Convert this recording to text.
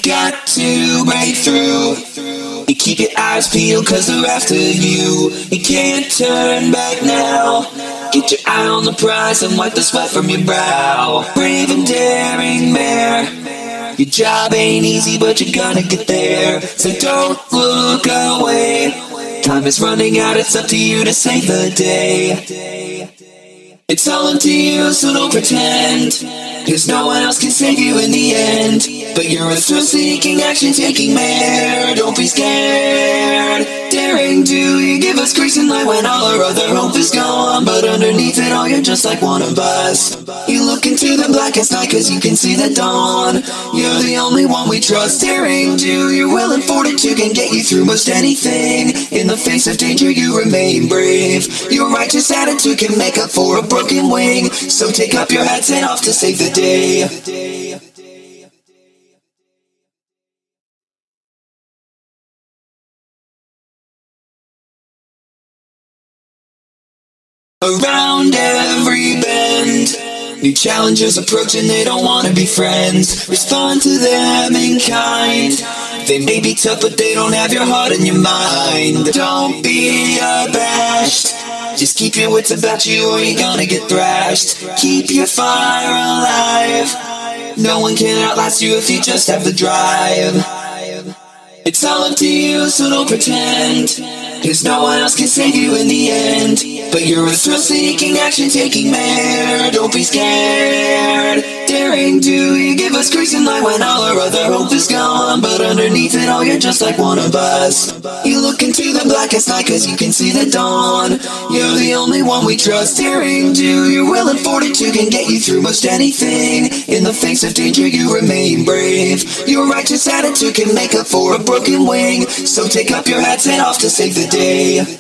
got to break through. You keep your eyes peeled cause they're after you. You can't turn back now. Get your eye on the prize and wipe the sweat from your brow. Brave and daring mare, your job ain't easy but you're gonna get there. So don't look away. Time is running out, it's up to you to save the day. It's all up to you, so don't pretend, cause no one else can save you in the end. But you're a thrill-seeking, action-taking mare. Don't be scared. Daring do, you give us grace and light when all our other hope is gone. But underneath it all, you're just like one of us. You look into the blackest night cause you can see the dawn. You're the only one we trust. Daring do, your will and fortitude can get you through most anything. In the face of danger, you remain brave. Your righteous attitude can make up for a broken wing. So take up your hats and off to save the day. Around every bend, new challenges approach and they don't want to be friends. Respond to them in kind. They may be tough but they don't have your heart and your mind. Don't be abashed, just keep your wits about you or you're gonna get thrashed. Keep your fire alive. No one can outlast you if you just have the drive. It's all up to you, so don't pretend, cause no one else can save you in the end. But you're a thrill-seeking, action-taking mare. Don't be scared. Daring do, you give us grace and light when all our other hope is gone. But underneath it all, you're just like one of us. You look into the blackest night cause you can see the dawn. You're the only one we trust. Daring do, your will and fortitude can get you through most anything. In the face of danger, you remain brave. Your righteous attitude can make up for a broken wing. So take up your hats and off to save the day.